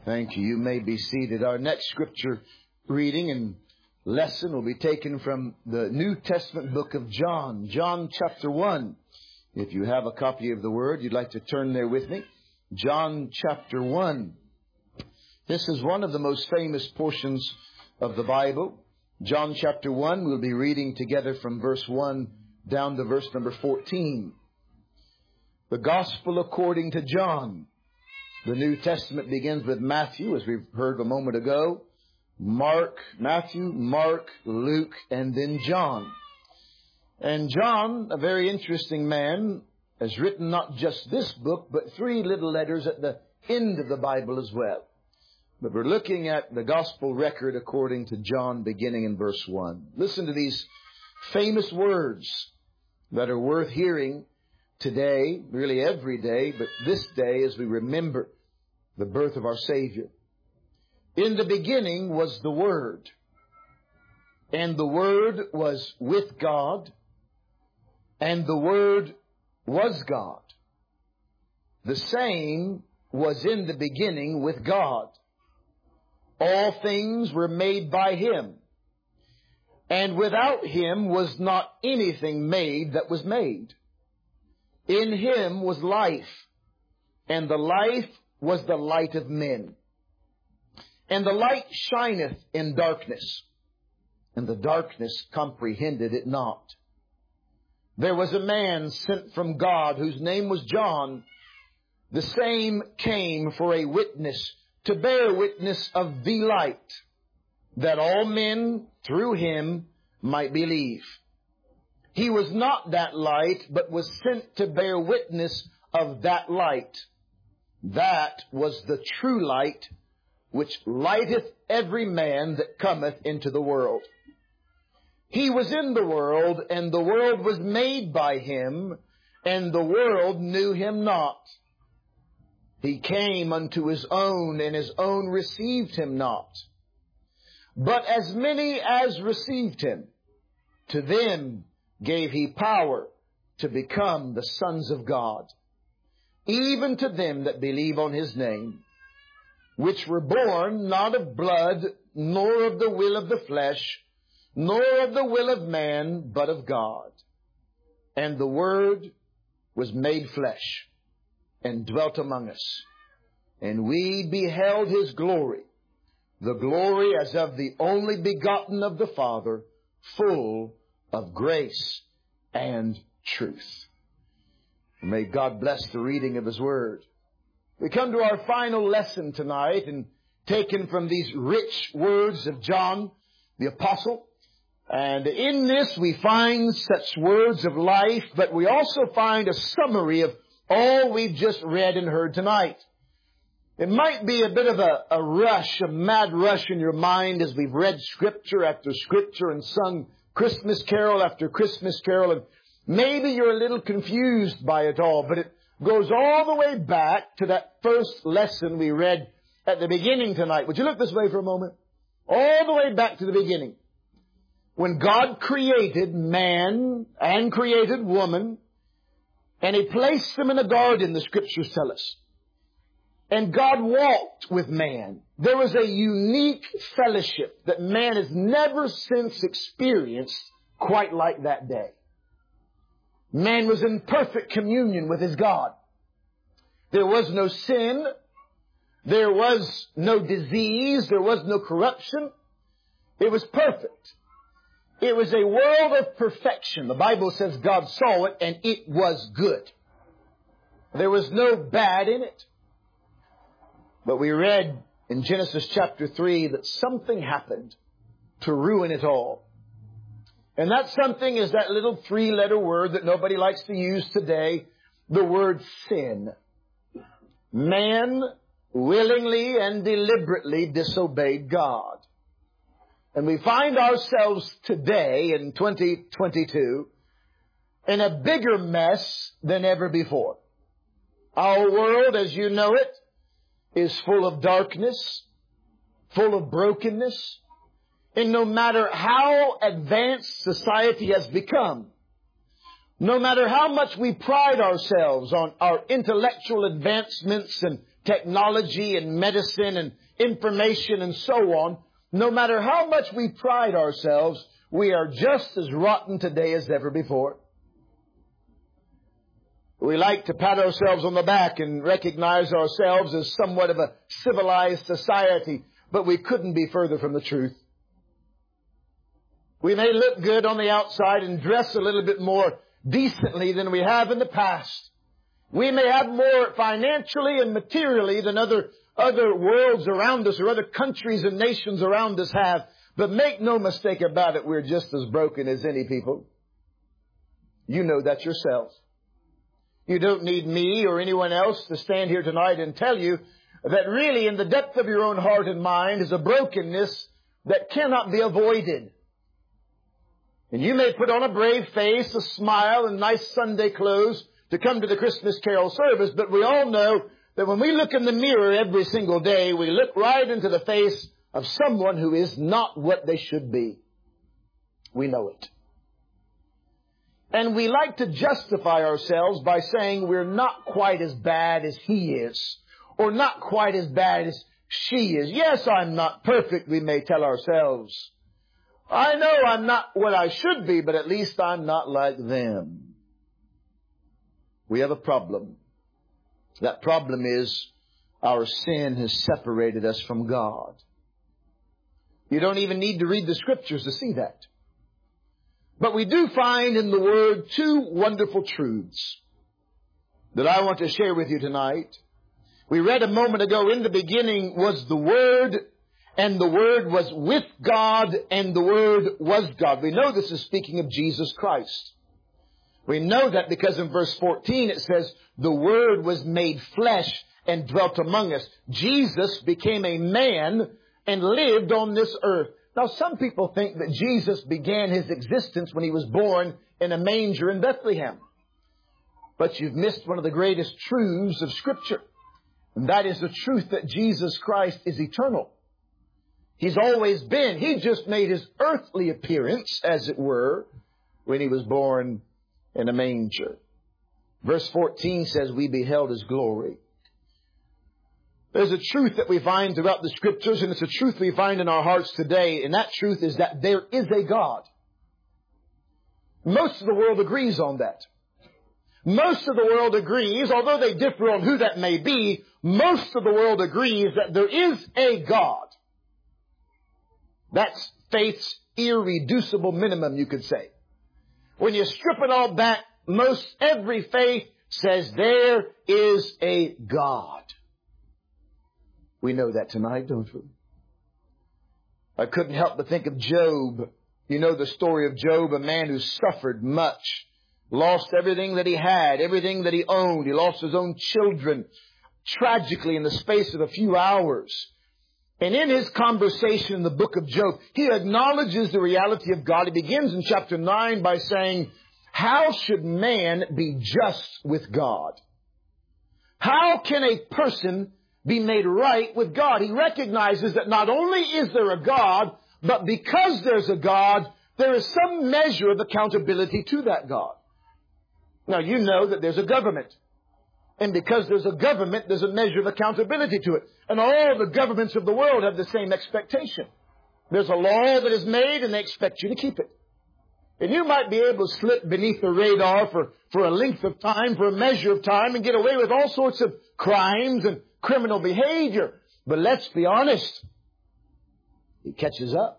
Thank you. You may be seated. Our next scripture reading and lesson will be taken from the New Testament book of John. John chapter 1. If you have a copy of the Word, you'd like to turn there with me. John chapter 1. This is one of the most famous portions of the Bible. John chapter 1, we'll be reading together from verse 1 down to verse number 14. The Gospel according to John. The New Testament begins with Matthew, as we've heard a moment ago. Matthew, Mark, Luke, and then John. And John, a very interesting man, has written not just this book, but 3 little letters at the end of the Bible as well. But we're looking at the Gospel record according to John, beginning in verse 1. Listen to these famous words that are worth hearing today, really every day, but this day as we remember the birth of our Savior. In the beginning was the Word, and the Word was with God, and the Word was God. The same was in the beginning with God. All things were made by Him, and without Him was not anything made that was made. In Him was life, and the life was the light of men. And the light shineth in darkness, and the darkness comprehended it not. There was a man sent from God whose name was John. The same came for a witness, to bear witness of the light, that all men through him might believe. He was not that light, but was sent to bear witness of that light. That was the true light, which lighteth every man that cometh into the world. He was in the world, and the world was made by Him, and the world knew Him not. He came unto His own, and His own received Him not. But as many as received Him, to them gave He power to become the sons of God, even to them that believe on His name, which were born not of blood, nor of the will of the flesh, nor of the will of man, but of God. And the Word was made flesh, and dwelt among us. And we beheld His glory, the glory as of the only begotten of the Father, full of grace and truth. May God bless the reading of His Word. We come to our final lesson tonight, and taken from these rich words of John the Apostle. And in this we find such words of life, but we also find a summary of all we've just read and heard tonight. It might be a bit of a rush, a mad rush in your mind as we've read Scripture after Scripture and sung Christmas carol after Christmas carol, and maybe you're a little confused by it all, but it goes all the way back to that first lesson we read at the beginning tonight. Would you look this way for a moment? All the way back to the beginning. When God created man and created woman, and He placed them in a garden, the Scriptures tell us. And God walked with man. There was a unique fellowship that man has never since experienced quite like that day. Man was in perfect communion with his God. There was no sin. There was no disease. There was no corruption. It was perfect. It was a world of perfection. The Bible says God saw it, and it was good. There was no bad in it. But we read in Genesis chapter 3 that something happened to ruin it all. And that something is that little 3-letter word that nobody likes to use today, the word sin. Man willingly and deliberately disobeyed God. And we find ourselves today in 2022 in a bigger mess than ever before. Our world, as you know it, is full of darkness, full of brokenness. And no matter how advanced society has become, no matter how much we pride ourselves on our intellectual advancements and technology and medicine and information and so on, no matter how much we pride ourselves, we are just as rotten today as ever before. We like to pat ourselves on the back and recognize ourselves as somewhat of a civilized society, but we couldn't be further from the truth. We may look good on the outside and dress a little bit more decently than we have in the past. We may have more financially and materially than other worlds around us or other countries and nations around us have. But make no mistake about it, we're just as broken as any people. You know that yourselves. You don't need me or anyone else to stand here tonight and tell you that really in the depth of your own heart and mind is a brokenness that cannot be avoided. And you may put on a brave face, a smile, and nice Sunday clothes to come to the Christmas carol service, but we all know that when we look in the mirror every single day, we look right into the face of someone who is not what they should be. We know it. And we like to justify ourselves by saying we're not quite as bad as he is, or not quite as bad as she is. Yes, I'm not perfect, we may tell ourselves. I know I'm not what I should be, but at least I'm not like them. We have a problem. That problem is our sin has separated us from God. You don't even need to read the Scriptures to see that. But we do find in the Word two wonderful truths that I want to share with you tonight. We read a moment ago, in the beginning was the Word, and the Word was with God, and the Word was God. We know this is speaking of Jesus Christ. We know that because in verse 14 it says, the Word was made flesh and dwelt among us. Jesus became a man and lived on this earth. Now, some people think that Jesus began his existence when he was born in a manger in Bethlehem. But you've missed one of the greatest truths of Scripture. And that is the truth that Jesus Christ is eternal. He's always been. He just made his earthly appearance, as it were, when he was born in a manger. Verse 14 says, we beheld his glory. There's a truth that we find throughout the Scriptures, and it's a truth we find in our hearts today, and that truth is that there is a God. Most of the world agrees on that. Most of the world agrees, although they differ on who that may be, most of the world agrees that there is a God. That's faith's irreducible minimum, you could say. When you strip it all back, most every faith says there is a God. We know that tonight, don't we? I couldn't help but think of Job. You know the story of Job, a man who suffered much, lost everything that he had, everything that he owned. He lost his own children tragically in the space of a few hours. And in his conversation in the book of Job, he acknowledges the reality of God. He begins in chapter 9 by saying, how should man be just with God? How can a person be made right with God? He recognizes that not only is there a God, but because there's a God, there is some measure of accountability to that God. Now, you know that there's a government. And because there's a government, there's a measure of accountability to it. And all the governments of the world have the same expectation. There's a law that is made, and they expect you to keep it. And you might be able to slip beneath the radar for a length of time, for a measure of time, and get away with all sorts of crimes and criminal behavior. But let's be honest, it catches up.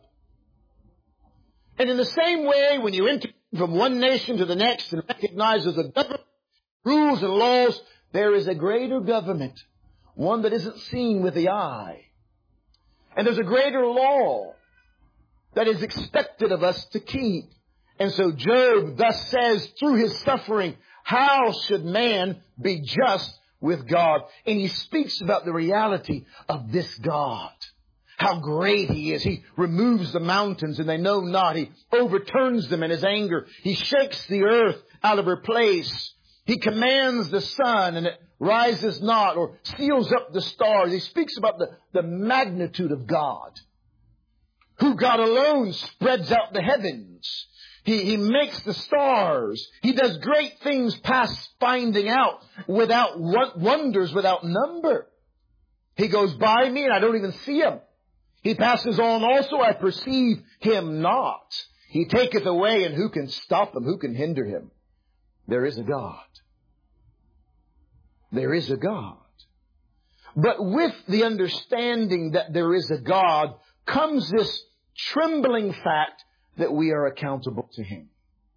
And in the same way, when you enter from one nation to the next and recognize there's a government, rules and laws, there is a greater government, one that isn't seen with the eye. And there's a greater law that is expected of us to keep. And so Job thus says through his suffering, how should man be just with God? And he speaks about the reality of this God. How great he is. He removes the mountains and they know not. He overturns them in his anger. He shakes the earth out of her place. He commands the sun and it rises not, or seals up the stars. He speaks about the magnitude of God, who God alone spreads out the heavens. He makes the stars. He does great things past finding out, without wonders without number. He goes by me and I don't even see him. He passes on also, I perceive him not. He taketh away, and who can stop him? Who can hinder him? There is a God. There is a God. But with the understanding that there is a God comes this trembling fact that we are accountable to Him.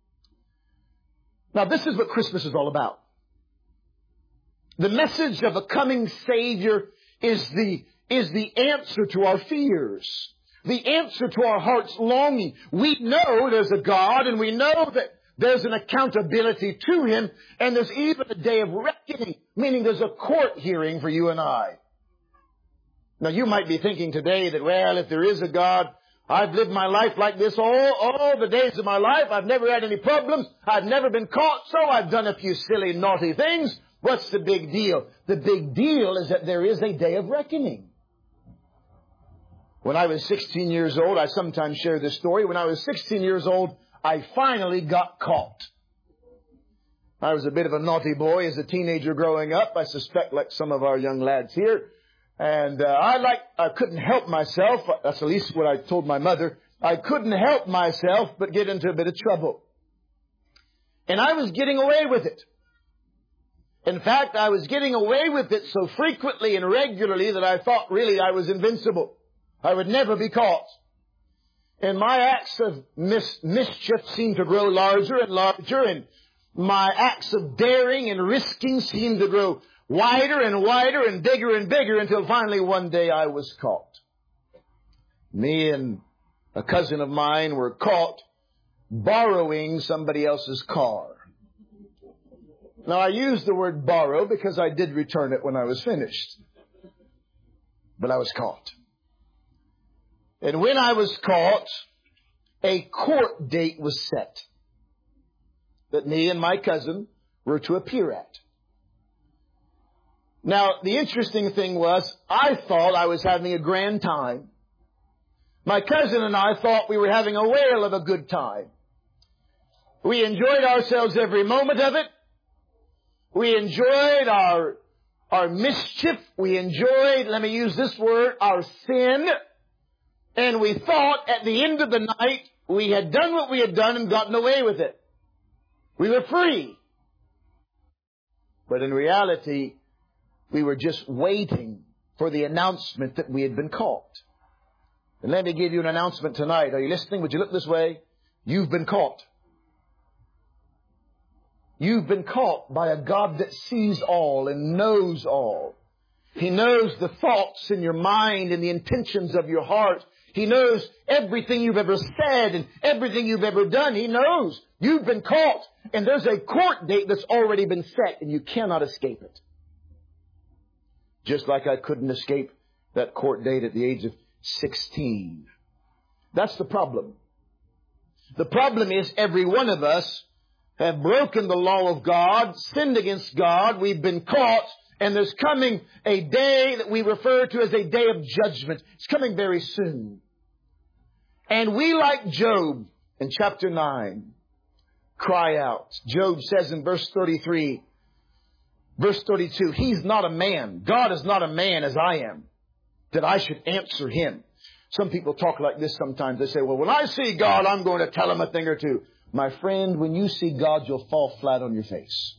Now, this is what Christmas is all about. The message of a coming Savior is the answer to our fears, the answer to our heart's longing. We know there's a God, and we know that there's an accountability to Him, and there's even a day of reckoning, meaning there's a court hearing for you and I. Now, you might be thinking today that, well, if there is a God, I've lived my life like this all the days of my life. I've never had any problems. I've never been caught, so I've done a few silly, naughty things. What's the big deal? The big deal is that there is a day of reckoning. When I was 16 years old, I sometimes share this story. When I was 16 years old, I finally got caught. I was a bit of a naughty boy as a teenager growing up, I suspect, like some of our young lads here. And I couldn't help myself. That's at least what I told my mother. I couldn't help myself but get into a bit of trouble. And I was getting away with it. In fact, I was getting away with it so frequently and regularly that I thought really I was invincible. I would never be caught. And my acts of mischief seemed to grow larger and larger, and my acts of daring and risking seemed to grow wider and wider and bigger until finally one day I was caught. Me and a cousin of mine were caught borrowing somebody else's car. Now, I use the word borrow because I did return it when I was finished. But I was caught. And when I was caught, a court date was set that me and my cousin were to appear at. Now, the interesting thing was, I thought I was having a grand time. My cousin and I thought we were having a whale of a good time. We enjoyed ourselves every moment of it. We enjoyed our mischief. We enjoyed, let me use this word, our sin. And we thought at the end of the night, we had done what we had done and gotten away with it. We were free. But in reality, we were just waiting for the announcement that we had been caught. And let me give you an announcement tonight. Are you listening? Would you look this way? You've been caught. You've been caught by a God that sees all and knows all. He knows the thoughts in your mind and the intentions of your heart. He knows everything you've ever said and everything you've ever done. He knows. You've been caught. And there's a court date that's already been set, and you cannot escape it. Just like I couldn't escape that court date at the age of 16. That's the problem. The problem is every one of us have broken the law of God, sinned against God. We've been caught, and there's coming a day that we refer to as a day of judgment. It's coming very soon. And we, like Job in chapter 9, cry out. Job says in verse 33, verse 32, He's not a man. God is not a man as I am, that I should answer Him. Some people talk like this sometimes. They say, well, when I see God, I'm going to tell Him a thing or two. My friend, when you see God, you'll fall flat on your face.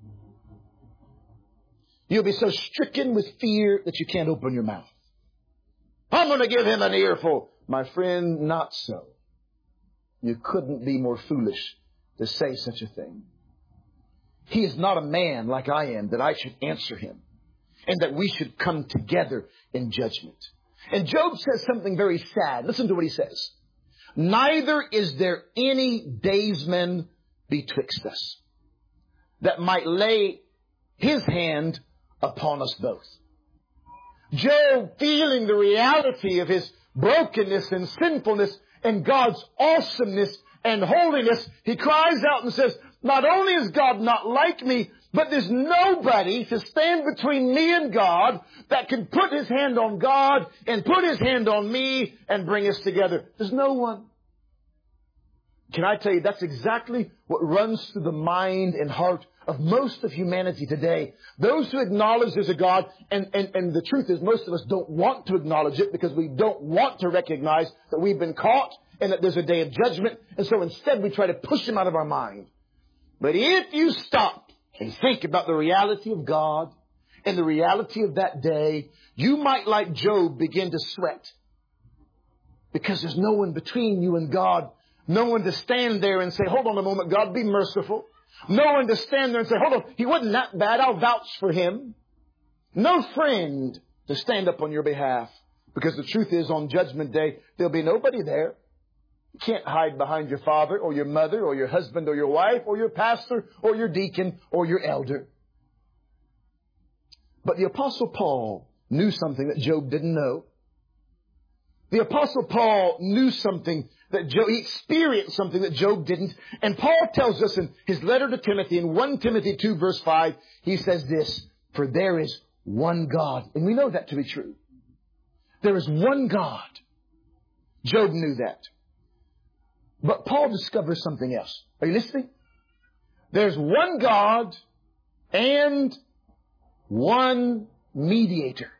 You'll be so stricken with fear that you can't open your mouth. I'm going to give Him an earful. My friend, not so. You couldn't be more foolish to say such a thing. He is not a man like I am, that I should answer Him, and that we should come together in judgment. And Job says something very sad. Listen to what he says. Neither is there any daysman betwixt us that might lay his hand upon us both. Job, feeling the reality of his brokenness and sinfulness and God's awesomeness and holiness, he cries out and says, not only is God not like me, but there's nobody to stand between me and God that can put his hand on God and put his hand on me and bring us together. There's no one. Can I tell you, that's exactly what runs through the mind and heart of most of humanity today. Those who acknowledge there's a God, and the truth is most of us don't want to acknowledge it because we don't want to recognize that we've been caught and that there's a day of judgment. And so instead we try to push Him out of our mind. But if you stop and think about the reality of God and the reality of that day, you might, like Job, begin to sweat. Because there's no one between you and God. No one to stand there and say, hold on a moment, God, be merciful. No one to stand there and say, hold on, he wasn't that bad, I'll vouch for him. No friend to stand up on your behalf. Because the truth is, on Judgment Day, there'll be nobody there. You can't hide behind your father or your mother or your husband or your wife or your pastor or your deacon or your elder. But the Apostle Paul knew something that Job didn't know. The Apostle Paul knew something that he experienced something that Job didn't. And Paul tells us in his letter to Timothy, in 1 Timothy 2 verse 5, he says this, for there is one God. And we know that to be true. There is one God. Job knew that. But Paul discovers something else. Are you listening? There's one God and one mediator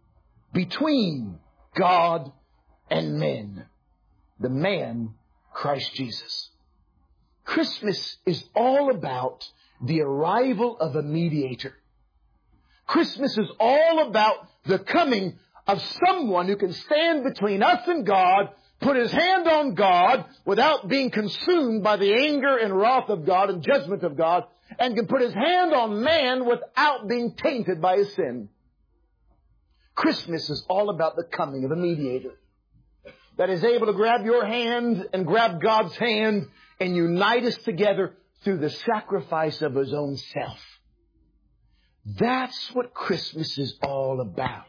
between God and men. The man, Christ Jesus. Christmas is all about the arrival of a mediator. Christmas is all about the coming of someone who can stand between us and God, put his hand on God without being consumed by the anger and wrath of God and judgment of God, and can put his hand on man without being tainted by his sin. Christmas is all about the coming of a mediator that is able to grab your hand and grab God's hand and unite us together through the sacrifice of his own self. That's what Christmas is all about.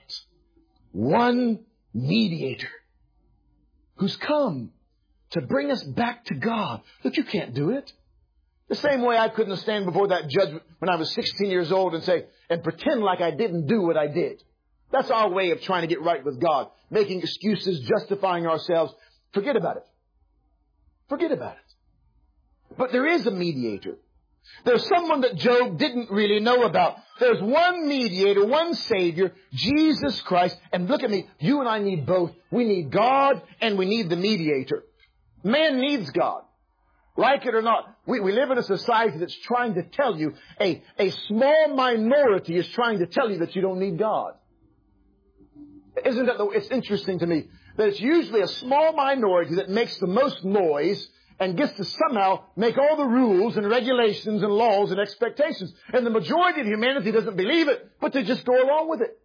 One mediator who's come to bring us back to God. Look, you can't do it. The same way I couldn't stand before that judge when I was 16 years old and pretend like I didn't do what I did. That's our way of trying to get right with God. Making excuses, justifying ourselves. Forget about it. Forget about it. But there is a mediator. There's someone that Job didn't really know about. There's one mediator, one Savior, Jesus Christ. And look at me, you and I need both. We need God and we need the mediator. Man needs God. Like it or not, we live in a society that's trying to tell you, a small minority is trying to tell you that you don't need God. Isn't that it's interesting to me that it's usually a small minority that makes the most noise and gets to somehow make all the rules and regulations and laws and expectations. And the majority of humanity doesn't believe it, but they just go along with it.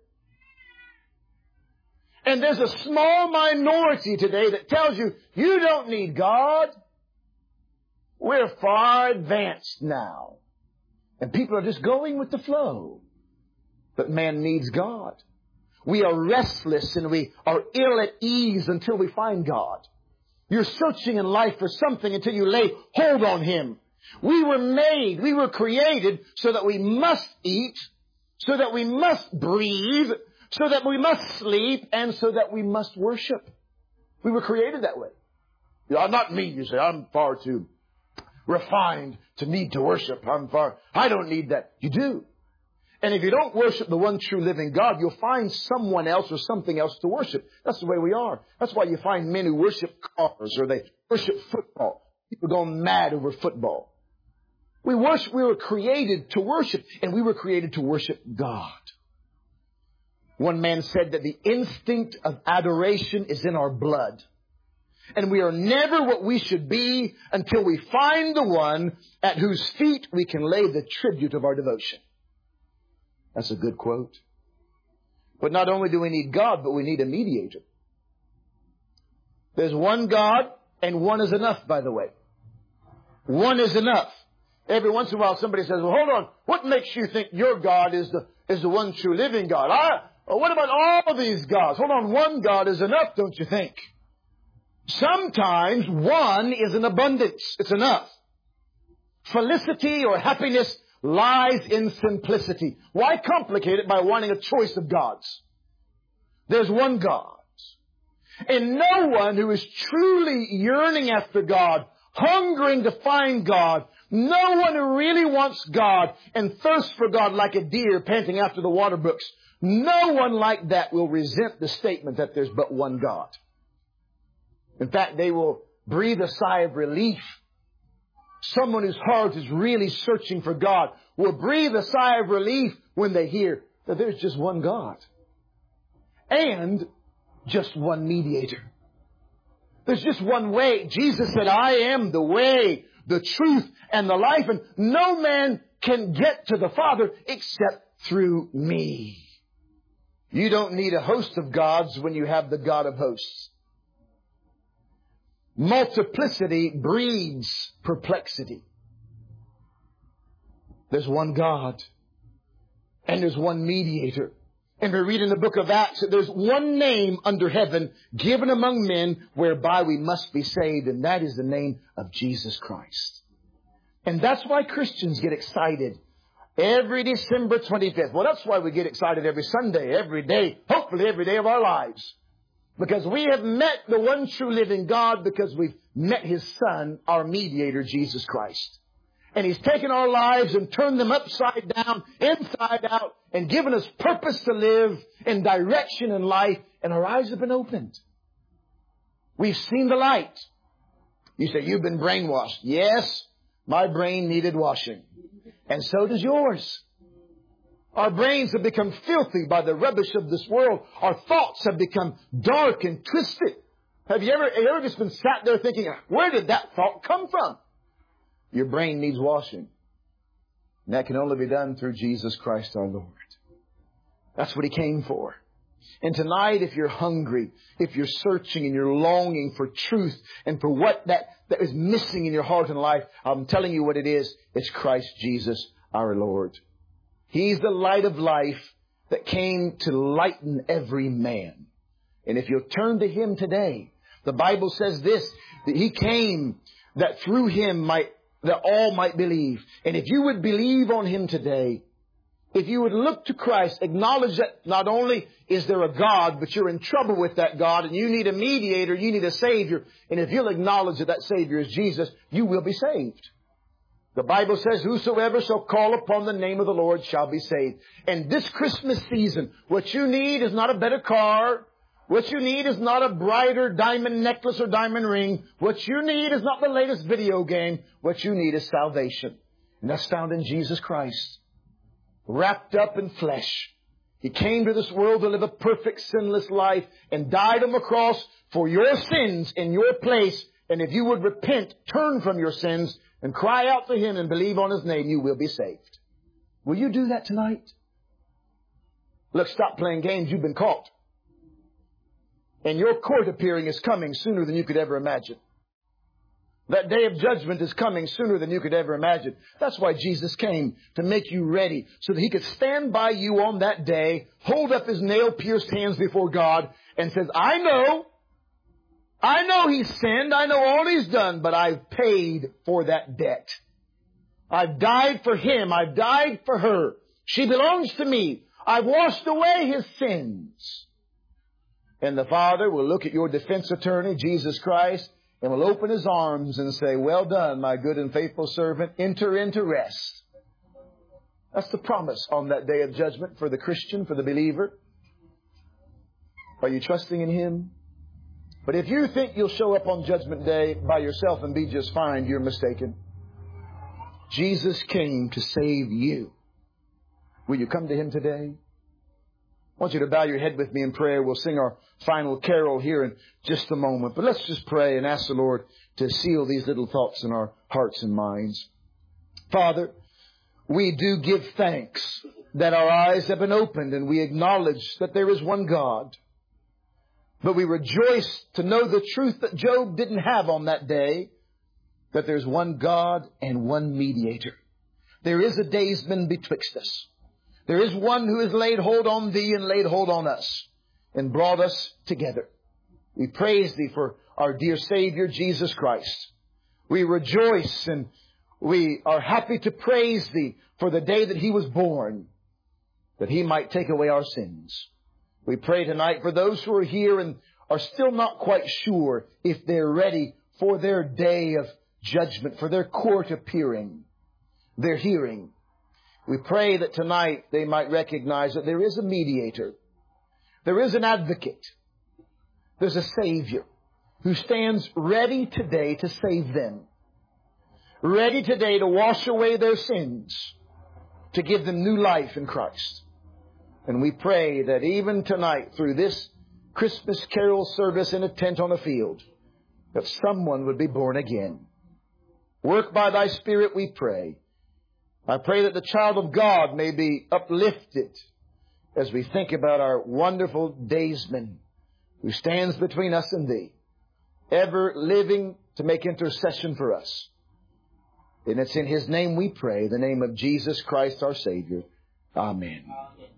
And there's a small minority today that tells you, you don't need God. We're far advanced now. And people are just going with the flow. But man needs God. We are restless and we are ill at ease until we find God. You're searching in life for something until you lay hold on Him. We were created so that we must eat, so that we must breathe, so that we must sleep, and so that we must worship. We were created that way. Not me, you say. I'm far too refined to need to worship. I don't need that. You do. And if you don't worship the one true living God, you'll find someone else or something else to worship. That's the way we are. That's why you find men who worship cars or they worship football. People going mad over football. We were created to worship, and we were created to worship God. One man said that the instinct of adoration is in our blood. And we are never what we should be until we find the one at whose feet we can lay the tribute of our devotion. That's a good quote. But not only do we need God, but we need a mediator. There's one God, and one is enough, by the way. One is enough. Every once in a while somebody says, well, hold on, what makes you think your God is the one true living God? What about all of these gods? Hold on, one God is enough, don't you think? Sometimes one is an abundance. It's enough. Felicity or happiness lies in simplicity. Why complicate it by wanting a choice of gods? There's one God. And no one who is truly yearning after God, hungering to find God, No one who really wants God and thirsts for God like a deer panting after the water brooks, no one like that will resent the statement that there's but one God. In fact, they will breathe a sigh of relief. Someone whose heart is really searching for God will breathe a sigh of relief when they hear that there's just one God and just one mediator. There's just one way. Jesus said, I am the way, the truth, and the life, and no man can get to the Father except through me. You don't need a host of gods when you have the God of hosts. Multiplicity breeds perplexity. There's one God, and there's one mediator. And we read in the book of Acts that there's one name under heaven given among men whereby we must be saved, and that is the name of Jesus Christ. And that's why Christians get excited every December 25th. Well, that's why we get excited every Sunday, every day, hopefully every day of our lives. Because we have met the one true living God, because we've met His Son, our mediator, Jesus Christ. And He's taken our lives and turned them upside down, inside out, and given us purpose to live and direction in life, and our eyes have been opened. We've seen the light. You say, you've been brainwashed. Yes, my brain needed washing. And so does yours. Our brains have become filthy by the rubbish of this world. Our thoughts have become dark and twisted. Have you ever just been sat there thinking, where did that thought come from? Your brain needs washing. And that can only be done through Jesus Christ our Lord. That's what He came for. And tonight, if you're hungry, if you're searching and you're longing for truth and for what that is missing in your heart and life, I'm telling you what it is. It's Christ Jesus our Lord. He's the light of life that came to lighten every man. And if you'll turn to Him today, the Bible says this, that He came that through Him that all might believe. And if you would believe on Him today, if you would look to Christ, acknowledge that not only is there a God, but you're in trouble with that God, and you need a mediator, you need a Savior. And if you'll acknowledge that that Savior is Jesus, you will be saved. The Bible says, whosoever shall call upon the name of the Lord shall be saved. And this Christmas season, what you need is not a better car. What you need is not a brighter diamond necklace or diamond ring. What you need is not the latest video game. What you need is salvation. And that's found in Jesus Christ. Wrapped up in flesh. He came to this world to live a perfect, sinless life and died on the cross for your sins in your place. And if you would repent, turn from your sins, and cry out to Him and believe on His name, you will be saved. Will you do that tonight? Look, stop playing games. You've been caught. And your court appearing is coming sooner than you could ever imagine. That day of judgment is coming sooner than you could ever imagine. That's why Jesus came, to make you ready, so that He could stand by you on that day, hold up His nail-pierced hands before God, and says, I know he's sinned. I know all he's done, but I've paid for that debt. I've died for him. I've died for her. She belongs to me. I've washed away his sins. And the Father will look at your defense attorney, Jesus Christ, and will open His arms and say, well done, my good and faithful servant. Enter into rest. That's the promise on that day of judgment for the Christian, for the believer. Are you trusting in Him? But if you think you'll show up on Judgment Day by yourself and be just fine, you're mistaken. Jesus came to save you. Will you come to Him today? I want you to bow your head with me in prayer. We'll sing our final carol here in just a moment. But let's just pray and ask the Lord to seal these little thoughts in our hearts and minds. Father, we do give thanks that our eyes have been opened and we acknowledge that there is one God. But we rejoice to know the truth that Job didn't have on that day, that there's one God and one mediator. There is a daysman betwixt us. There is one who has laid hold on thee and laid hold on us and brought us together. We praise Thee for our dear Savior, Jesus Christ. We rejoice and we are happy to praise Thee for the day that He was born, that He might take away our sins. We pray tonight for those who are here and are still not quite sure if they're ready for their day of judgment, for their court appearing, their hearing. We pray that tonight they might recognize that there is a mediator. There is an advocate. There's a Savior who stands ready today to save them. Ready today to wash away their sins, to give them new life in Christ. And we pray that even tonight, through this Christmas carol service in a tent on a field, that someone would be born again. Work by Thy Spirit, we pray. I pray that the child of God may be uplifted as we think about our wonderful daysman who stands between us and Thee, ever living to make intercession for us. And it's in His name we pray, the name of Jesus Christ our Savior. Amen.